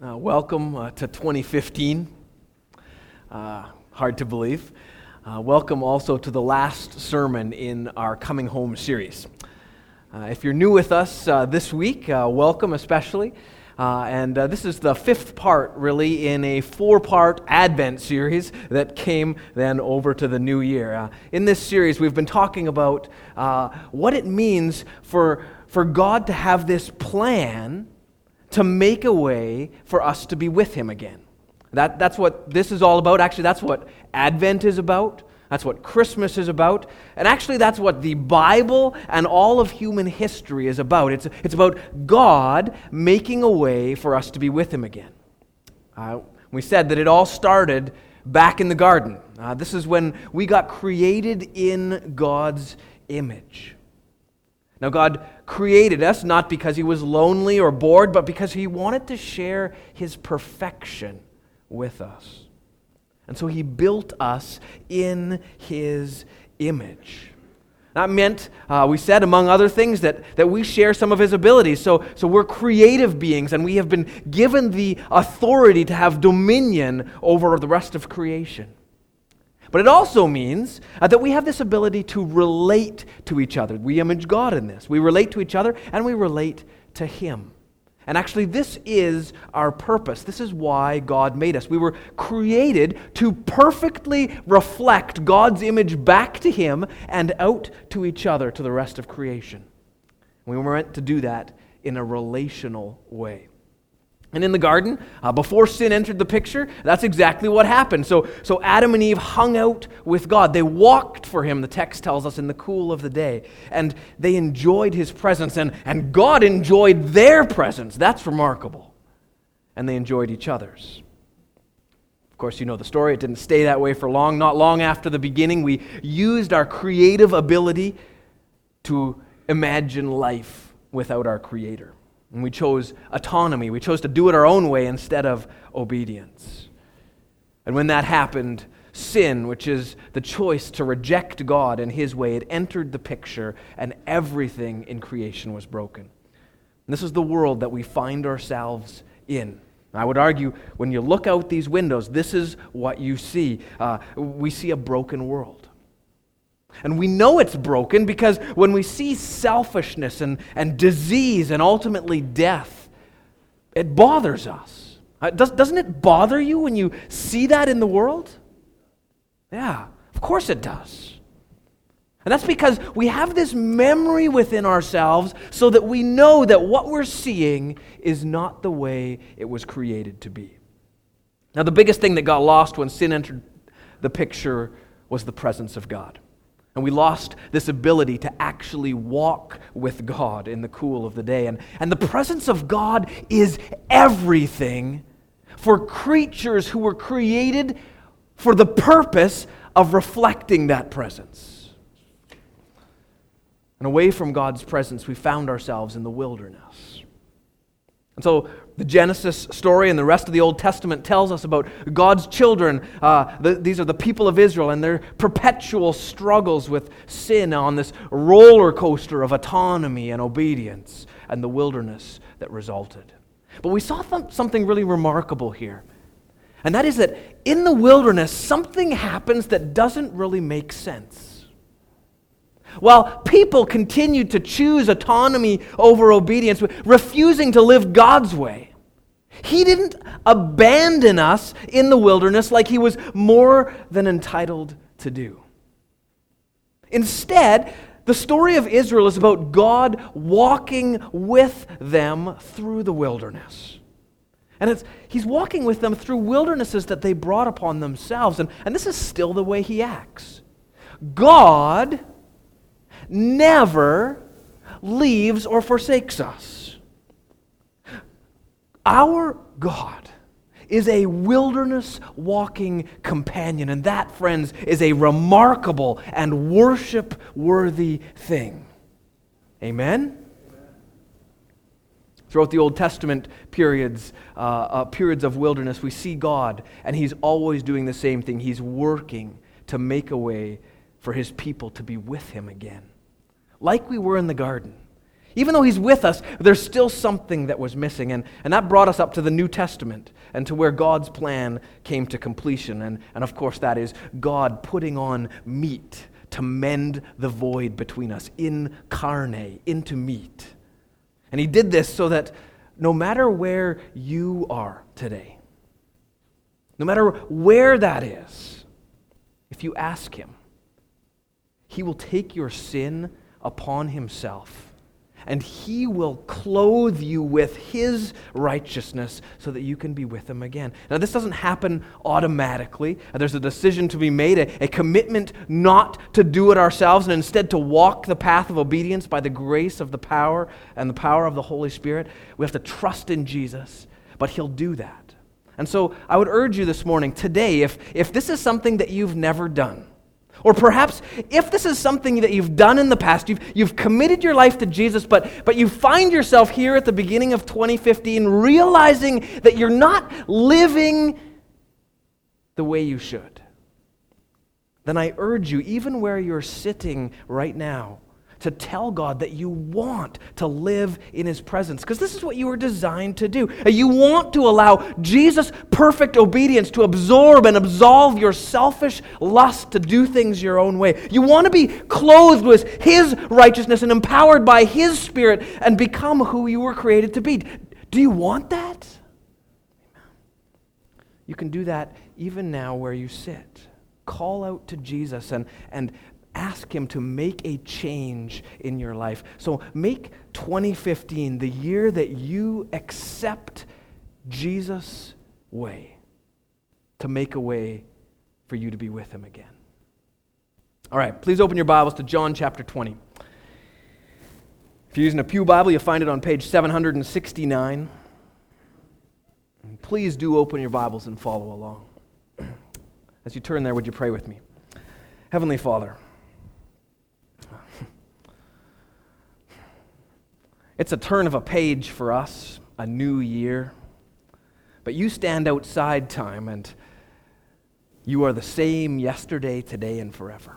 Welcome to 2015. Hard to believe. Welcome also to the last sermon in our Coming Home series. If you're new with us this week, welcome especially. This is the fifth part, really, in a four-part Advent series that came then over to the new year. In this series, we've been talking about what it means for God to have this plan to make a way for us to be with Him again. That's what this is all about. Actually, that's what Advent is about. That's what Christmas is about. And actually, that's what the Bible and all of human history is about. It's about God making a way for us to be with Him again. We said that it all started back in the garden. This is when we got created in God's image. Now, God created us not because He was lonely or bored, but because He wanted to share His perfection with us. And so He built us in His image. That meant, we said, among other things, that we share some of His abilities. So we're creative beings, and we have been given the authority to have dominion over the rest of creation. But it also means that we have this ability to relate to each other. We image God in this. We relate to each other, and we relate to Him. And actually, this is our purpose. This is why God made us. We were created to perfectly reflect God's image back to Him and out to each other, to the rest of creation. We were meant to do that in a relational way. And in the garden, before sin entered the picture, that's exactly what happened. So Adam and Eve hung out with God. They walked for Him, the text tells us, in the cool of the day. And they enjoyed His presence, and God enjoyed their presence. That's remarkable. And they enjoyed each other's. Of course, you know the story. It didn't stay that way for long. Not long after the beginning, we used our creative ability to imagine life without our Creator. And we chose autonomy. We chose to do it our own way instead of obedience. And when that happened, sin, which is the choice to reject God and His way, it entered the picture, and everything in creation was broken. And this is the world that we find ourselves in. I would argue, when you look out these windows, this is what you see. We see a broken world. And we know it's broken because when we see selfishness and disease and ultimately death, it bothers us. Doesn't it bother you when you see that in the world? Yeah, of course it does. And that's because we have this memory within ourselves so that we know that what we're seeing is not the way it was created to be. Now, the biggest thing that got lost when sin entered the picture was the presence of God. And we lost this ability to actually walk with God in the cool of the day. And the presence of God is everything for creatures who were created for the purpose of reflecting that presence. And away from God's presence, we found ourselves in the wilderness. And so the Genesis story and the rest of the Old Testament tells us about God's children. These are the people of Israel and their perpetual struggles with sin on this roller coaster of autonomy and obedience and the wilderness that resulted. But we saw something really remarkable here. And that is that in the wilderness, something happens that doesn't really make sense. While people continued to choose autonomy over obedience, refusing to live God's way, He didn't abandon us in the wilderness like He was more than entitled to do. Instead, the story of Israel is about God walking with them through the wilderness. And He's walking with them through wildernesses that they brought upon themselves. And this is still the way He acts. God never leaves or forsakes us. Our God is a wilderness-walking companion, and that, friends, is a remarkable and worship-worthy thing. Amen? Throughout the Old Testament periods of wilderness, we see God, and He's always doing the same thing. He's working to make a way for His people to be with Him again. Like we were in the garden, Even though he's with us, there's still something that was missing. And that brought us up to the New Testament and to where God's plan came to completion. And of course, that is God putting on meat to mend the void between us, incarnate, into meat. And he did this so that no matter where you are today, no matter where that is, if you ask him, he will take your sin upon himself, and he will clothe you with his righteousness so that you can be with him again. Now, this doesn't happen automatically. There's a decision to be made, a commitment not to do it ourselves, and instead to walk the path of obedience by the grace of the power and the power of the Holy Spirit. We have to trust in Jesus, but he'll do that. And so I would urge you this morning, today, if this is something that you've never done, or perhaps if this is something that you've done in the past, you've committed your life to Jesus, but you find yourself here at the beginning of 2015 realizing that you're not living the way you should, then I urge you, even where you're sitting right now, to tell God that you want to live in his presence, because this is what you were designed to do. You want to allow Jesus' perfect obedience to absorb and absolve your selfish lust to do things your own way. You want to be clothed with his righteousness and empowered by his Spirit and become who you were created to be. Do you want that? You can do that even now where you sit. Call out to Jesus and ask him to make a change in your life. So make 2015 the year that you accept Jesus' way to make a way for you to be with him again. All right, please open your Bibles to John chapter 20. If you're using a Pew Bible, you'll find it on page 769. And please do open your Bibles and follow along. As you turn there, would you pray with me? Heavenly Father, it's a turn of a page for us, a new year. But you stand outside time, and you are the same yesterday, today, and forever.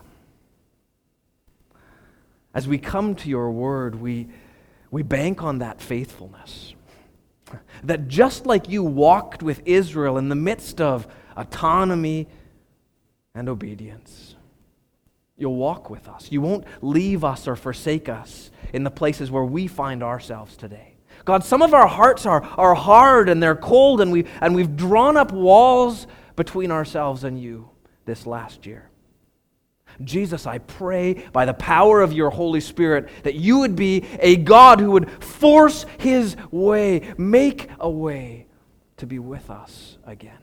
As we come to your word, we bank on that faithfulness. That just like you walked with Israel in the midst of autonomy and obedience, you'll walk with us. You won't leave us or forsake us in the places where we find ourselves today. God, some of our hearts are hard and they're cold, and we've drawn up walls between ourselves and you this last year. Jesus, I pray by the power of your Holy Spirit that you would be a God who would force his way, make a way to be with us again.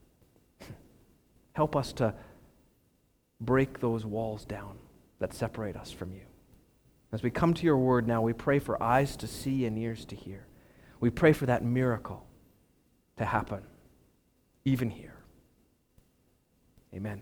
Help us to break those walls down that separate us from you. As we come to your word now, we pray for eyes to see and ears to hear. We pray for that miracle to happen, even here. Amen.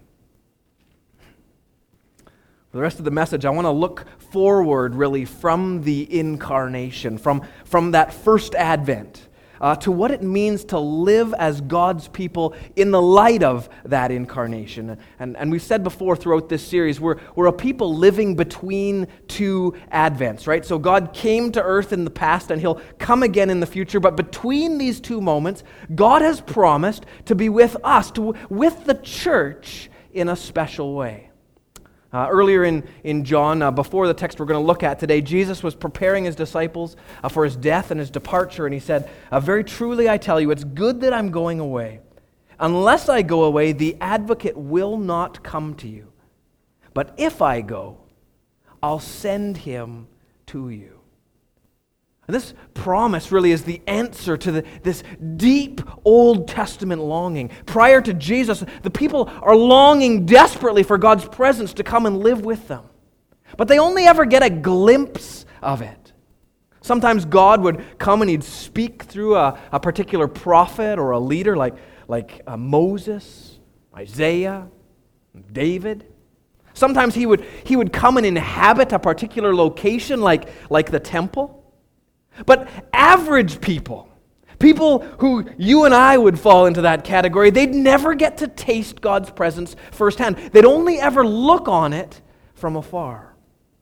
For the rest of the message, I want to look forward really from the incarnation, from that first advent, to what it means to live as God's people in the light of that incarnation. And we've said before throughout this series, we're a people living between two advents, right? So God came to earth in the past and he'll come again in the future, but between these two moments, God has promised to be with us, with the church in a special way. Earlier in John, before the text we're going to look at today, Jesus was preparing his disciples for his death and his departure, and he said, "Very truly I tell you, it's good that I'm going away. Unless I go away, the advocate will not come to you. But if I go, I'll send him to you." And this promise really is the answer to this deep Old Testament longing. Prior to Jesus, the people are longing desperately for God's presence to come and live with them. But they only ever get a glimpse of it. Sometimes God would come and he'd speak through a particular prophet or a leader like Moses, Isaiah, David. Sometimes he would come and inhabit a particular location like the temple. But average people who you and I would fall into that category, they'd never get to taste God's presence firsthand. They'd only ever look on it from afar.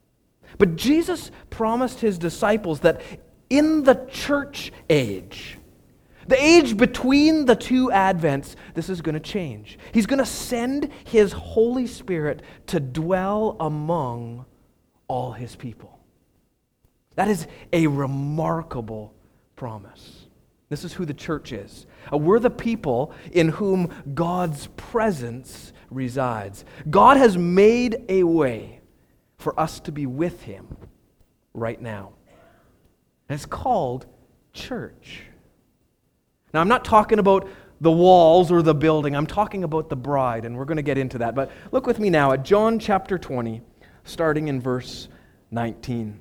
But Jesus promised his disciples that in the church age, the age between the two advents, this is going to change. He's going to send his Holy Spirit to dwell among all his people. That is a remarkable promise. This is who the church is. We're the people in whom God's presence resides. God has made a way for us to be with him right now. And it's called church. Now, I'm not talking about the walls or the building. I'm talking about the bride, and we're going to get into that. But look with me now at John chapter 20, starting in verse 19.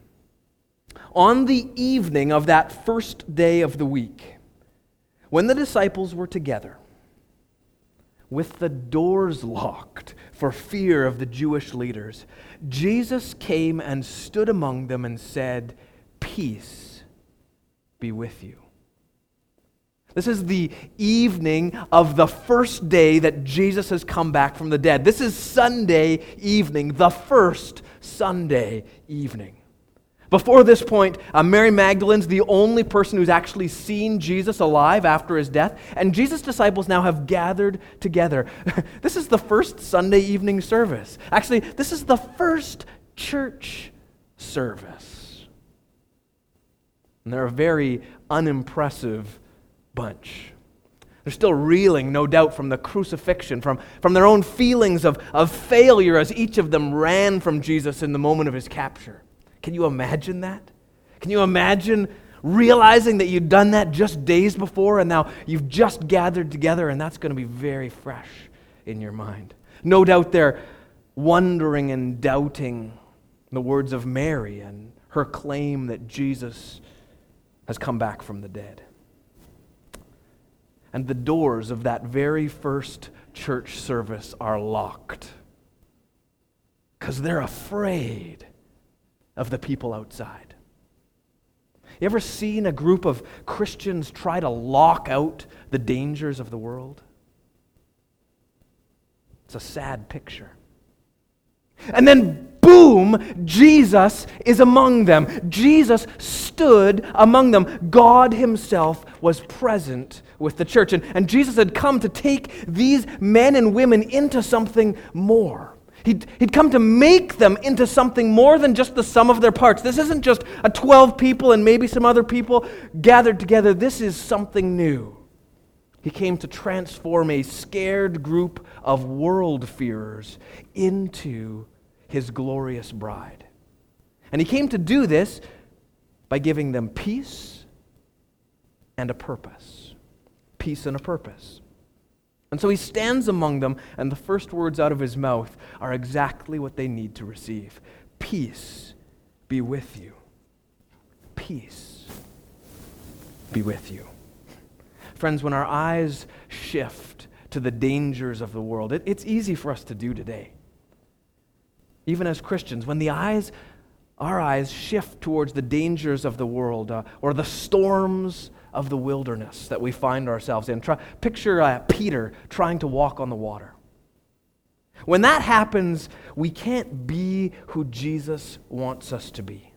On the evening of that first day of the week, when the disciples were together, with the doors locked for fear of the Jewish leaders, Jesus came and stood among them and said, "Peace be with you." This is the evening of the first day that Jesus has come back from the dead. This is Sunday evening, the first Sunday evening. Before this point, Mary Magdalene's the only person who's actually seen Jesus alive after his death, and Jesus' disciples now have gathered together. This is the first Sunday evening service. Actually, this is the first church service. And they're a very unimpressive bunch. They're still reeling, no doubt, from the crucifixion, from their own feelings of failure as each of them ran from Jesus in the moment of his capture. Can you imagine that? Can you imagine realizing that you'd done that just days before and now you've just gathered together, and that's going to be very fresh in your mind? No doubt they're wondering and doubting the words of Mary and her claim that Jesus has come back from the dead. And the doors of that very first church service are locked because they're afraid of the people outside. You ever seen a group of Christians try to lock out the dangers of the world? It's a sad picture. And then boom, Jesus is among them. Jesus stood among them. God himself was present with the church. And Jesus had come to take these men and women into something more. He'd come to make them into something more than just the sum of their parts. This isn't just a 12 people and maybe some other people gathered together. This is something new. He came to transform a scared group of world-fearers into his glorious bride. And he came to do this by giving them peace and a purpose. Peace and a purpose. And so he stands among them, and the first words out of his mouth are exactly what they need to receive. Peace be with you. Peace be with you. Friends, when our eyes shift to the dangers of the world, it's easy for us to do today. Even as Christians, when our eyes shift towards the dangers of the world or the storms of the wilderness that we find ourselves in. Picture Peter trying to walk on the water. When that happens, we can't be who Jesus wants us to be.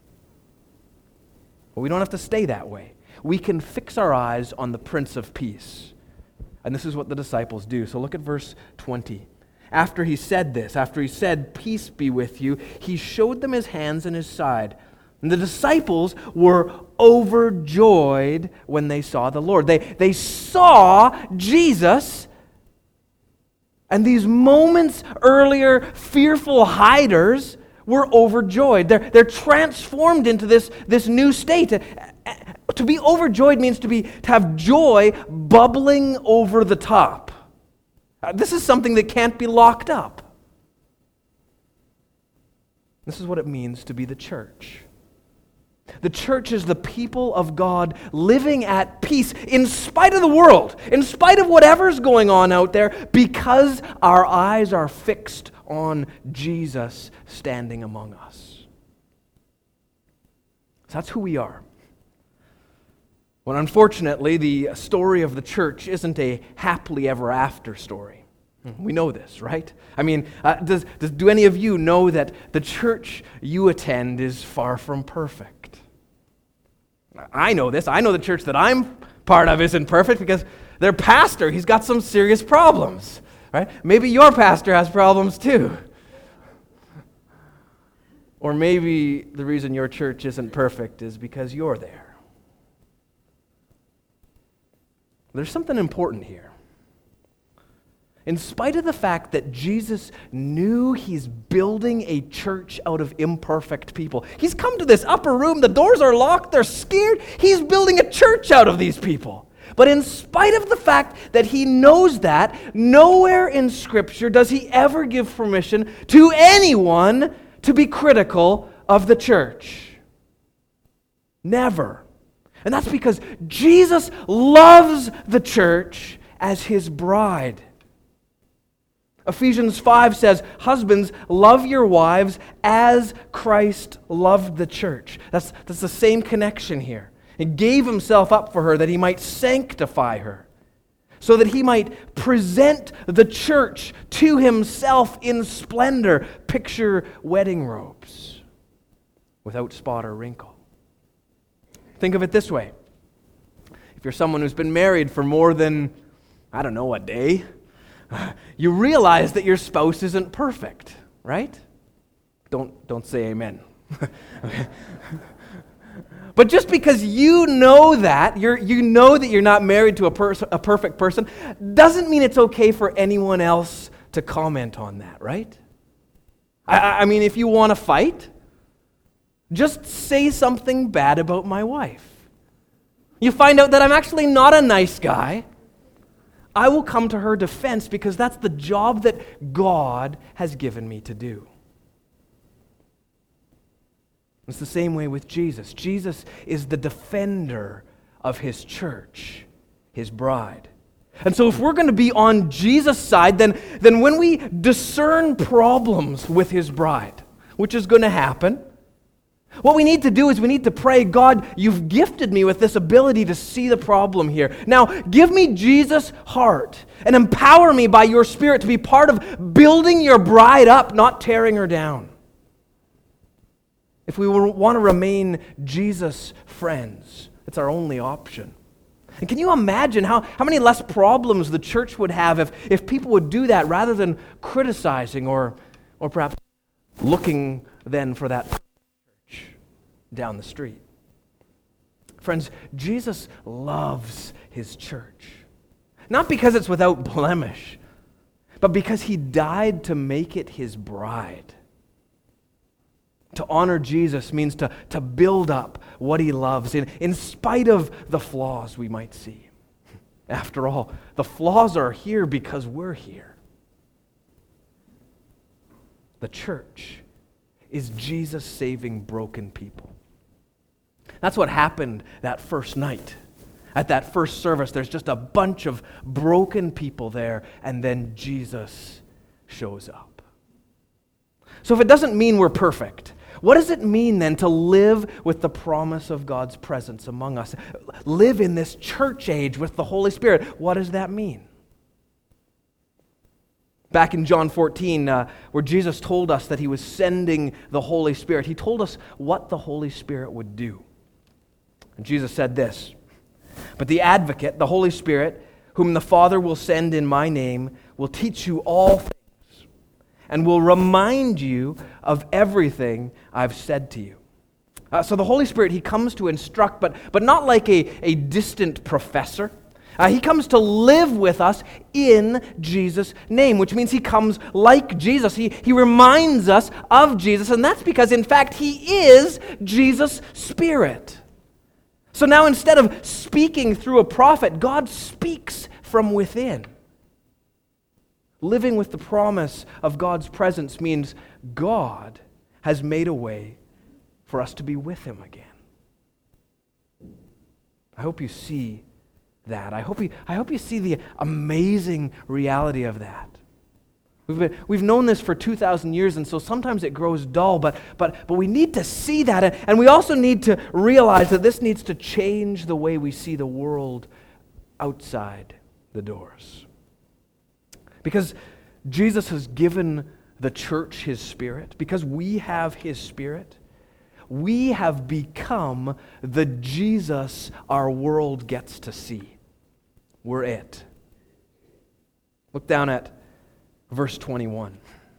But we don't have to stay that way. We can fix our eyes on the Prince of Peace. And this is what the disciples do. So look at verse 20. After he said this, after he said, "Peace be with you," he showed them his hands and his side. And the disciples were overjoyed when they saw the Lord. They saw Jesus, and these moments earlier fearful hiders were overjoyed. They're transformed into this new state. To be overjoyed means to have joy bubbling over the top. This is something that can't be locked up. This is what it means to be the church. The church is the people of God living at peace in spite of the world, in spite of whatever's going on out there, because our eyes are fixed on Jesus standing among us. So that's who we are. Well, unfortunately, the story of the church isn't a happily ever after story. We know this, right? I mean, do any of you know that the church you attend is far from perfect? I know this. I know the church that I'm part of isn't perfect because their pastor, he's got some serious problems, right? Maybe your pastor has problems too. Or maybe the reason your church isn't perfect is because you're there. There's something important here. In spite of the fact that Jesus knew he's building a church out of imperfect people, he's come to this upper room, the doors are locked, they're scared, he's building a church out of these people. But in spite of the fact that he knows that, nowhere in Scripture does he ever give permission to anyone to be critical of the church. Never. And that's because Jesus loves the church as his bride. Ephesians 5 says, "Husbands, love your wives as Christ loved the church." That's the same connection here. He gave himself up for her that he might sanctify her, so that he might present the church to himself in splendor. Picture wedding robes without spot or wrinkle. Think of it this way. If you're someone who's been married for more than, I don't know, a day, you realize that your spouse isn't perfect, right? Don't say amen. Okay. But just because you know that, you know that you're not married to a perfect person, doesn't mean it's okay for anyone else to comment on that, right? I mean, if you want to fight, just say something bad about my wife. You find out that I'm actually not a nice guy, I will come to her defense because that's the job that God has given me to do. It's the same way with Jesus. Jesus is the defender of his church, his bride. And so if we're going to be on Jesus' side, then when we discern problems with his bride, which is going to happen, what we need to do is we need to pray, God, you've gifted me with this ability to see the problem here. Now, give me Jesus' heart and empower me by your Spirit to be part of building your bride up, not tearing her down. If we want to remain Jesus' friends, it's our only option. And can you imagine how many less problems the church would have if people would do that rather than criticizing or perhaps looking then for that down the street? Friends, Jesus loves his church. Not because it's without blemish, but because he died to make it his bride. To honor Jesus means to build up what he loves in spite of the flaws we might see. After all, the flaws are here because we're here. The church is Jesus saving broken people. That's what happened that first night. At that first service, there's just a bunch of broken people there, and then Jesus shows up. So if it doesn't mean we're perfect, what does it mean then to live with the promise of God's presence among us? Live in this church age with the Holy Spirit. What does that mean? Back in John 14, where Jesus told us that he was sending the Holy Spirit, he told us what the Holy Spirit would do. And Jesus said this, "But the Advocate, the Holy Spirit, whom the Father will send in my name, will teach you all things and will remind you of everything I've said to you." So the Holy Spirit, he comes to instruct, but not like a distant professor. He comes to live with us in Jesus' name, which means he comes like Jesus. He reminds us of Jesus, and that's because, in fact, he is Jesus' Spirit. So now instead of speaking through a prophet, God speaks from within. Living with the promise of God's presence means God has made a way for us to be with him again. I hope you see that. I hope you see the amazing reality of that. We've known this for 2,000 years, and so sometimes it grows dull, but we need to see that, and we also need to realize that this needs to change the way we see the world outside the doors. Because Jesus has given the church His Spirit, because we have His Spirit, we have become the Jesus our world gets to see. We're it. Look down at verse 21.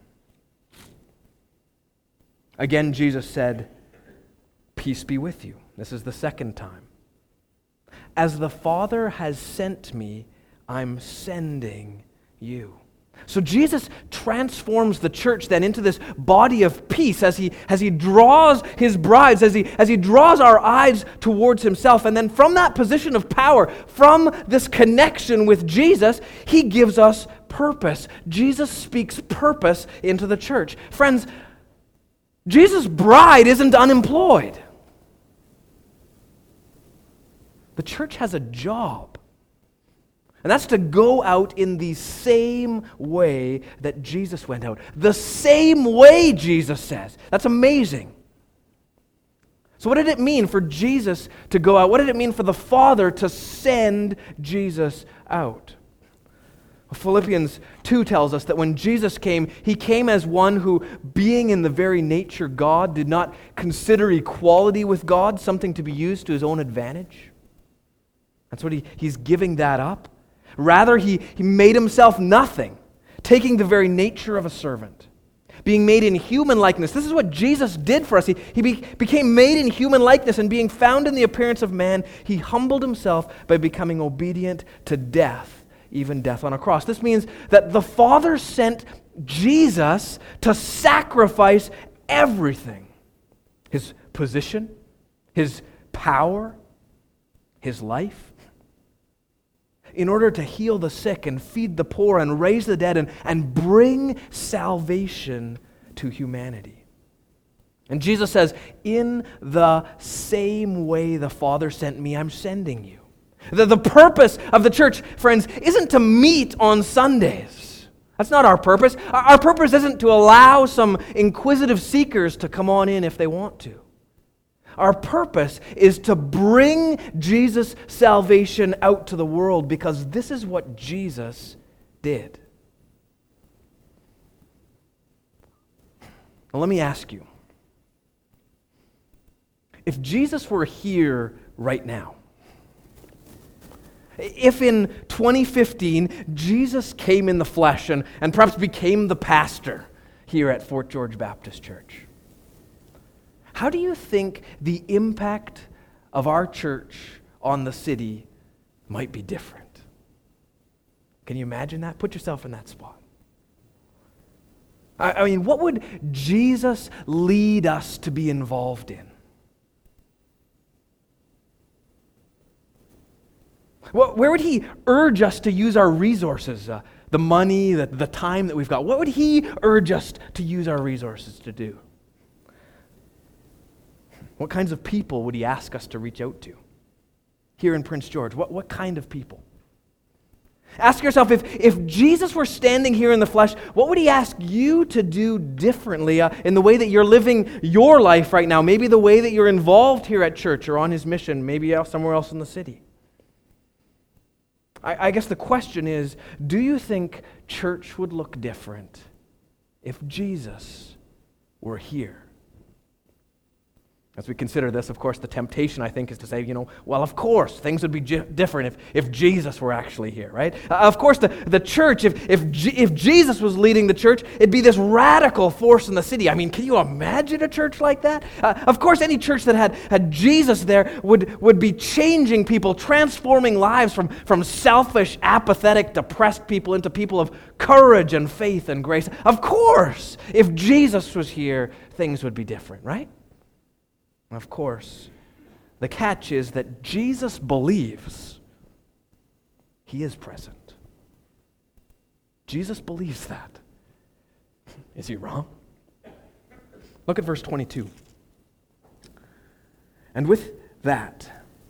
Again, Jesus said, "Peace be with you." This is the second time. "As the Father has sent me, I'm sending you." So Jesus transforms the church then into this body of peace as he draws His brides, as he draws our eyes towards Himself. And then from that position of power, from this connection with Jesus, He gives us purpose. Jesus speaks purpose into the church. Friends, Jesus' bride isn't unemployed. The church has a job. And that's to go out in the same way that Jesus went out. The same way, Jesus says. That's amazing. So what did it mean for Jesus to go out? What did it mean for the Father to send Jesus out? Philippians 2 tells us that when Jesus came, He came as one who, being in the very nature God, did not consider equality with God something to be used to His own advantage. That's what He's giving that up. Rather, he made Himself nothing, taking the very nature of a servant, being made in human likeness. This is what Jesus did for us. He became made in human likeness, and being found in the appearance of man, He humbled Himself by becoming obedient to death, even death on a cross. This means that the Father sent Jesus to sacrifice everything. His position, His power, His life, in order to heal the sick and feed the poor and raise the dead and bring salvation to humanity. And Jesus says, "In the same way the Father sent me, I'm sending you." The purpose of the church, friends, isn't to meet on Sundays. That's not our purpose. Our purpose isn't to allow some inquisitive seekers to come on in if they want to. Our purpose is to bring Jesus' salvation out to the world, because this is what Jesus did. Now, let me ask you, if Jesus were here right now, if in 2015 Jesus came in the flesh and perhaps became the pastor here at Fort George Baptist Church, how do you think the impact of our church on the city might be different? Can you imagine that? Put yourself in that spot. I mean, what would Jesus lead us to be involved in? Where would He urge us to use our resources, the money, the time that we've got? What would He urge us to use our resources to do? What kinds of people would He ask us to reach out to here in Prince George? What kind of people? Ask yourself, if Jesus were standing here in the flesh, what would He ask you to do differently in the way that you're living your life right now? Maybe the way that you're involved here at church or on His mission, maybe somewhere else in the city. I guess the question is, do you think church would look different if Jesus were here? As we consider this, of course, the temptation, I think, is to say, well, of course, things would be different if Jesus were actually here, right? Of course, the church, if Jesus was leading the church, it'd be this radical force in the city. I mean, can you imagine a church like that? Of course, any church that had Jesus there would be changing people, transforming lives from selfish, apathetic, depressed people into people of courage and faith and grace. Of course, if Jesus was here, things would be different, right? Of course, the catch is that Jesus believes He is present. Jesus believes that. Is He wrong? Look at verse 22. And with that,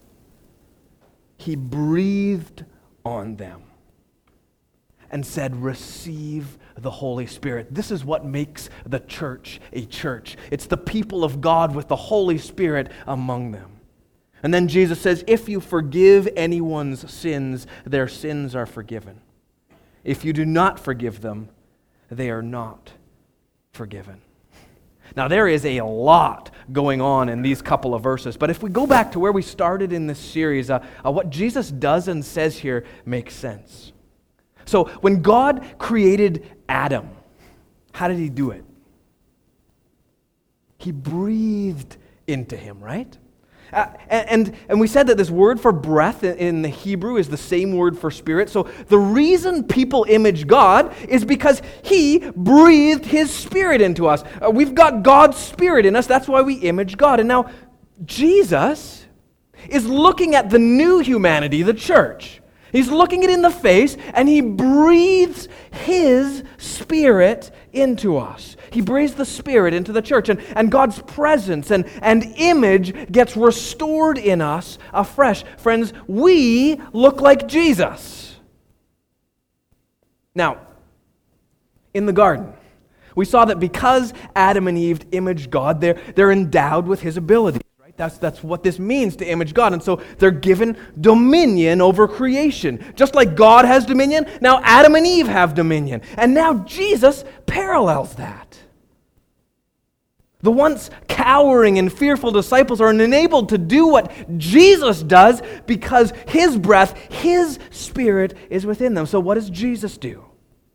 He breathed on them and said, "Receive the Holy Spirit." This is what makes the church a church. It's the people of God with the Holy Spirit among them. And then Jesus says, "If you forgive anyone's sins, their sins are forgiven. If you do not forgive them, they are not forgiven. Now, there is a lot going on in these couple of verses, but if we go back to where we started in this series, what Jesus does and says here makes sense. So, when God created Adam, how did he do it? He breathed into him, right? And we said that this word for breath in the Hebrew is the same word for spirit. So the reason people image God is because He breathed His Spirit into us. We've got God's Spirit in us. That's why we image God. And now Jesus is looking at the new humanity, the church. He's looking it in the face, and He breathes His Spirit into us. He breathes the Spirit into the church, and God's presence and image gets restored in us afresh. Friends, we look like Jesus. Now, in the garden, we saw that because Adam and Eve imaged God, they're endowed with His ability. That's what this means to image God. And so they're given dominion over creation. Just like God has dominion, now Adam and Eve have dominion. And now Jesus parallels that. The once cowering and fearful disciples are enabled to do what Jesus does because His breath, His Spirit is within them. So what does Jesus do?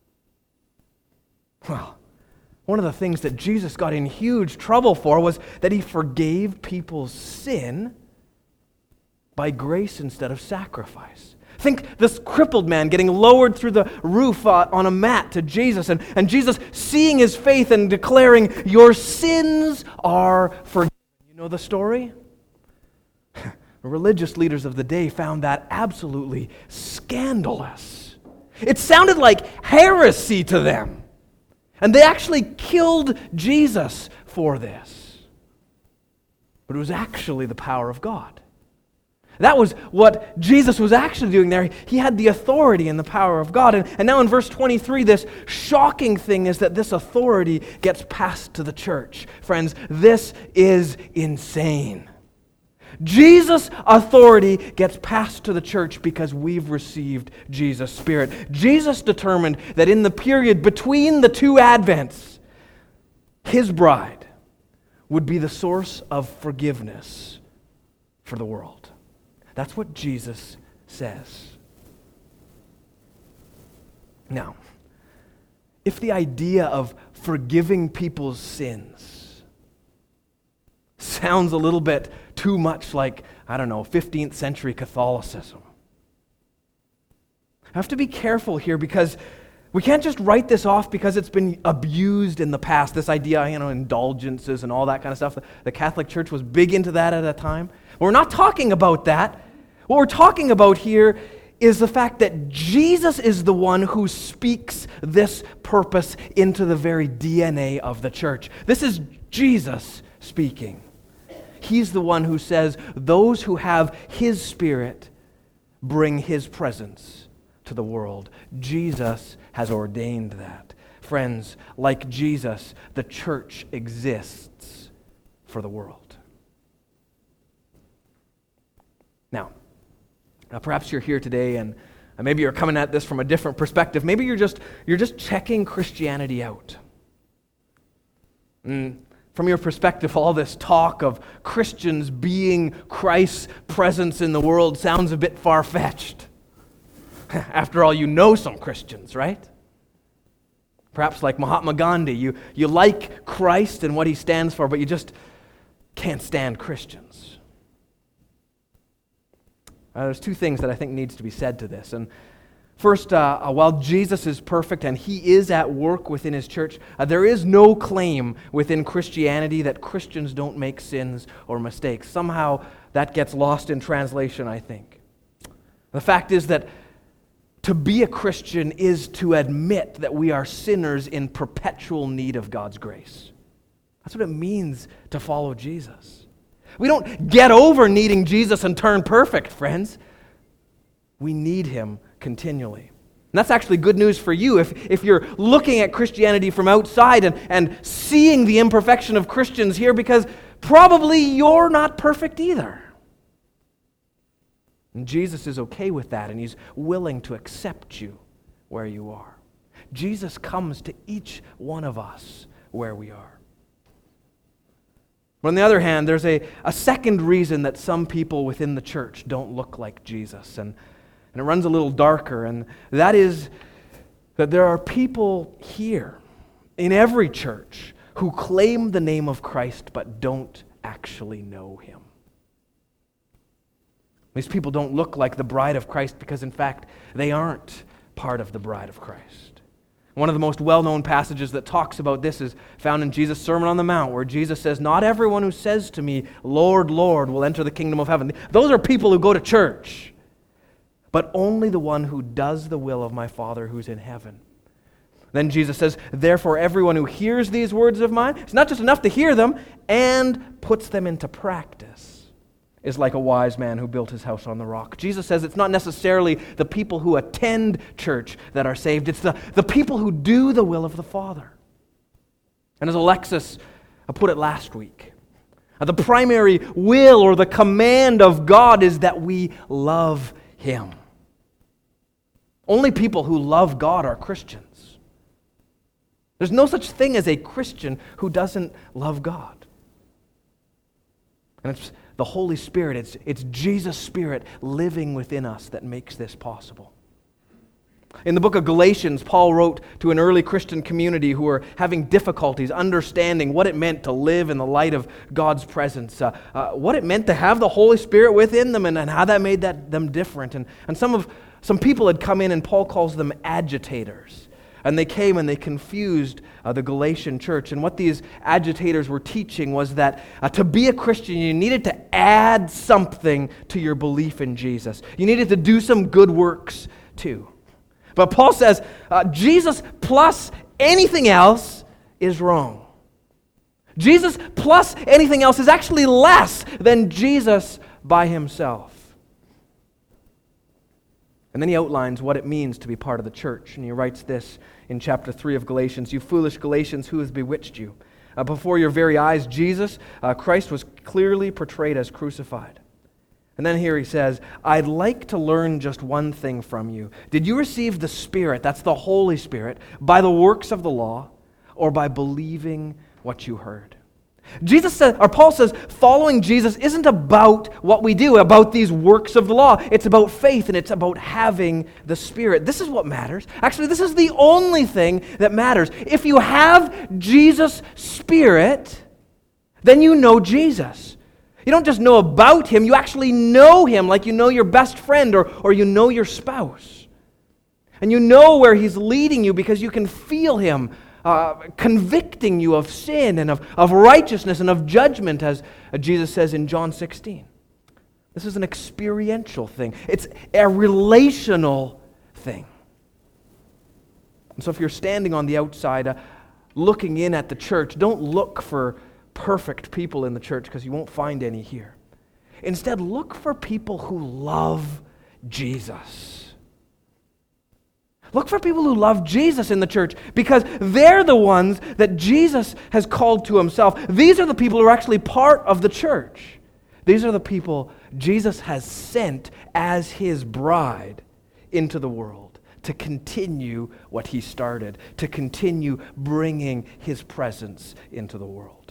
Well, one of the things that Jesus got in huge trouble for was that He forgave people's sin by grace instead of sacrifice. Think this crippled man getting lowered through the roof on a mat to Jesus, and Jesus seeing his faith and declaring, "Your sins are forgiven." You know the story? The religious leaders of the day found that absolutely scandalous. It sounded like heresy to them. And they actually killed Jesus for this. But it was actually the power of God. That was what Jesus was actually doing there. He had the authority and the power of God. And now in verse 23, this shocking thing is that this authority gets passed to the church. Friends, this is insane. Jesus' authority gets passed to the church because we've received Jesus' Spirit. Jesus determined that in the period between the two advents, His bride would be the source of forgiveness for the world. That's what Jesus says. Now, if the idea of forgiving people's sins sounds a little bit too much like, 15th century Catholicism, I have to be careful here because we can't just write this off because it's been abused in the past, this idea, indulgences and all that kind of stuff. The Catholic Church was big into that at a time. We're not talking about that. What we're talking about here is the fact that Jesus is the one who speaks this purpose into the very DNA of the church. This is Jesus speaking. He's the one who says, those who have His Spirit bring His presence to the world. Jesus has ordained that. Friends, like Jesus, the church exists for the world. Now, perhaps you're here today and maybe you're coming at this from a different perspective. Maybe you're just checking Christianity out. From your perspective, all this talk of Christians being Christ's presence in the world sounds a bit far-fetched. After all, you know some Christians, right? Perhaps like Mahatma Gandhi, you like Christ and what He stands for, but you just can't stand Christians. There's two things that I think needs to be said to this. And first, while Jesus is perfect and He is at work within His church, there is no claim within Christianity that Christians don't make sins or mistakes. Somehow that gets lost in translation, I think. The fact is that to be a Christian is to admit that we are sinners in perpetual need of God's grace. That's what it means to follow Jesus. We don't get over needing Jesus and turn perfect, friends. We need Him continually. And that's actually good news for you if you're looking at Christianity from outside and seeing the imperfection of Christians here, because probably you're not perfect either. And Jesus is okay with that, and He's willing to accept you where you are. Jesus comes to each one of us where we are. But on the other hand, there's a second reason that some people within the church don't look like Jesus, and it runs a little darker, and that is that there are people here in every church who claim the name of Christ but don't actually know Him. These people don't look like the bride of Christ because, in fact, they aren't part of the bride of Christ. One of the most well-known passages that talks about this is found in Jesus' Sermon on the Mount, where Jesus says, "Not everyone who says to me, 'Lord, Lord,' will enter the kingdom of heaven." Those are people who go to church, but only the one who does the will of my Father who's in heaven. Then Jesus says, "Therefore everyone who hears these words of mine," it's not just enough to hear them, "and puts them into practice, is like a wise man who built his house on the rock." Jesus says it's not necessarily the people who attend church that are saved. It's the people who do the will of the Father. And as Alexis put it last week, the primary will or the command of God is that we love Him. Only people who love God are Christians. There's no such thing as a Christian who doesn't love God. And it's the Holy Spirit, it's Jesus' Spirit living within us that makes this possible. In the book of Galatians, Paul wrote to an early Christian community who were having difficulties understanding what it meant to live in the light of God's presence, what it meant to have the Holy Spirit within them, and how that made them different. And some people had come in, and Paul calls them agitators. And they came and they confused the Galatian church. And what these agitators were teaching was that to be a Christian, you needed to add something to your belief in Jesus. You needed to do some good works too. But Paul says Jesus plus anything else is wrong. Jesus plus anything else is actually less than Jesus by Himself. And then he outlines what it means to be part of the church. And he writes this in chapter 3 of Galatians: "You foolish Galatians, who has bewitched you? Before your very eyes, Jesus, Christ, was clearly portrayed as crucified." And then here he says, "I'd like to learn just one thing from you. Did you receive the Spirit," that's the Holy Spirit, "by the works of the law or by believing what you heard?" Paul says, following Jesus isn't about what we do, about these works of the law. It's about faith, and it's about having the Spirit. This is what matters. Actually, this is the only thing that matters. If you have Jesus' Spirit, then you know Jesus. You don't just know about Him, you actually know Him like you know your best friend or you know your spouse. And you know where He's leading you because you can feel Him convicting you of sin and of righteousness and of judgment, as Jesus says in John 16. This is an experiential thing. It's a relational thing. And so if you're standing on the outside looking in at the church, don't look for perfect people in the church because you won't find any here. Instead, look for people who love Jesus. Look for people who love Jesus in the church because they're the ones that Jesus has called to Himself. These are the people who are actually part of the church. These are the people Jesus has sent as His bride into the world to continue what He started, to continue bringing His presence into the world.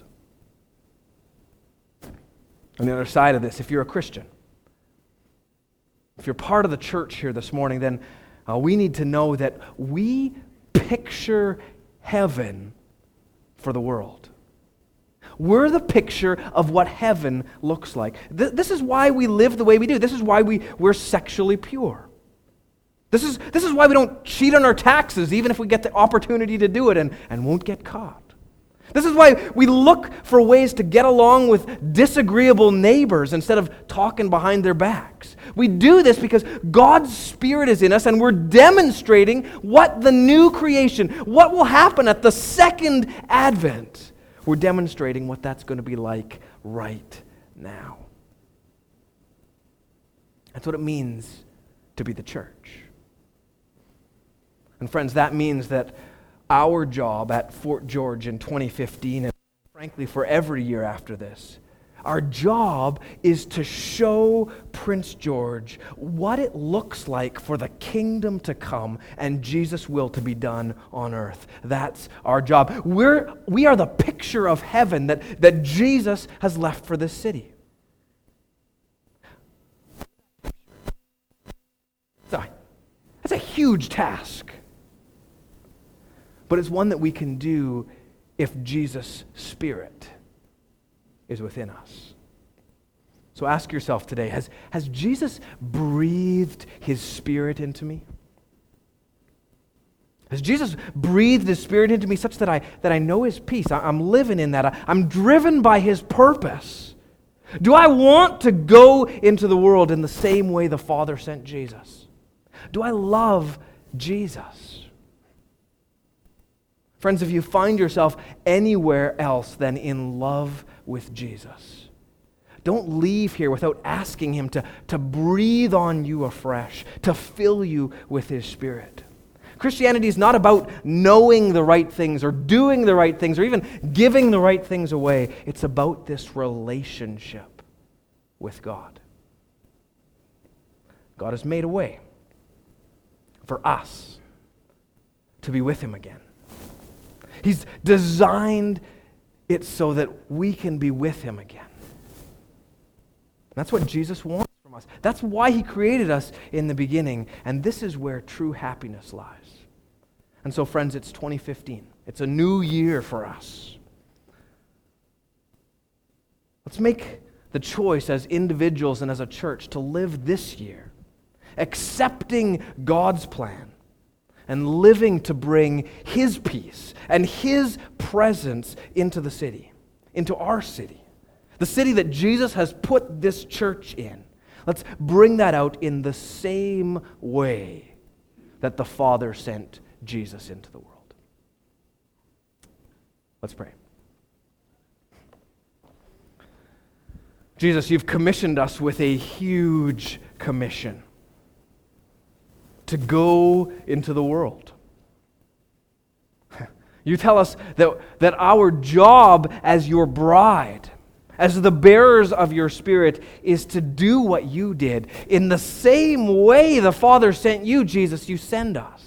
On the other side of this, if you're a Christian, if you're part of the church here this morning, then we need to know that we picture heaven for the world. We're the picture of what heaven looks like. This is why we live the way we do. This is why we're sexually pure. This is why we don't cheat on our taxes, even if we get the opportunity to do it and won't get caught. This is why we look for ways to get along with disagreeable neighbors instead of talking behind their backs. We do this because God's Spirit is in us and we're demonstrating what the new creation, what will happen at the second advent. We're demonstrating what that's going to be like right now. That's what it means to be the church. And friends, that means that our job at Fort George in 2015, and frankly for every year after this, Our job is to show Prince George what it looks like for the kingdom to come and Jesus' will to be done on earth. That's our job. We are the picture of heaven that Jesus has left for this city. That's a huge task. But it's one that we can do if Jesus' Spirit is within us. So ask yourself today, has Jesus breathed His Spirit into me? Has Jesus breathed His Spirit into me such that I know His peace? I'm living in that. I'm driven by His purpose. Do I want to go into the world in the same way the Father sent Jesus? Do I love Jesus? Friends, if you find yourself anywhere else than in love with Jesus, don't leave here without asking Him to breathe on you afresh, to fill you with His Spirit. Christianity is not about knowing the right things or doing the right things or even giving the right things away. It's about this relationship with God. God has made a way for us to be with Him again. He's designed it so that we can be with Him again. That's what Jesus wants from us. That's why He created us in the beginning, and this is where true happiness lies. And so, friends, it's 2015. It's a new year for us. Let's make the choice as individuals and as a church to live this year accepting God's plan and living to bring His peace and His presence into the city, into our city, the city that Jesus has put this church in. Let's bring that out in the same way that the Father sent Jesus into the world. Let's pray. Jesus, You've commissioned us with a huge commission to go into the world. You tell us that our job as Your bride, as the bearers of Your Spirit, is to do what You did. In the same way the Father sent You, Jesus, You send us.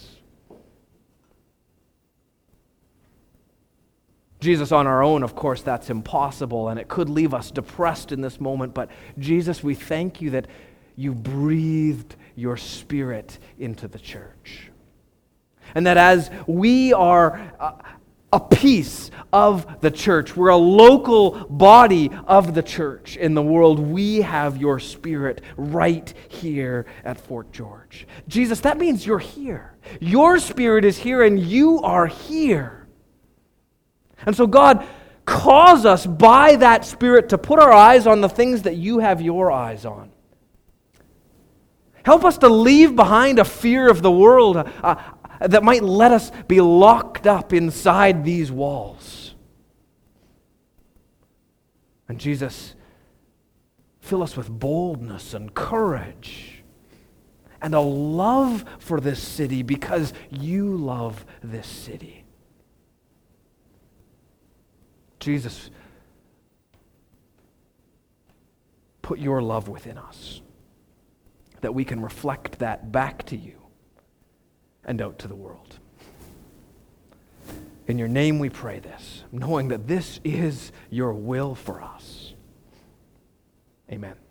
Jesus, on our own, of course, that's impossible, and it could leave us depressed in this moment, but Jesus, we thank You that You breathed Your Spirit into the church. And that as we are a piece of the church, we're a local body of the church in the world, we have Your Spirit right here at Fort George. Jesus, that means You're here. Your Spirit is here and You are here. And so God, cause us by that Spirit to put our eyes on the things that You have Your eyes on. Help us to leave behind a fear of the world that might let us be locked up inside these walls. And Jesus, fill us with boldness and courage and a love for this city because You love this city. Jesus, put Your love within us, that we can reflect that back to You and out to the world. In Your name we pray this, knowing that this is Your will for us. Amen.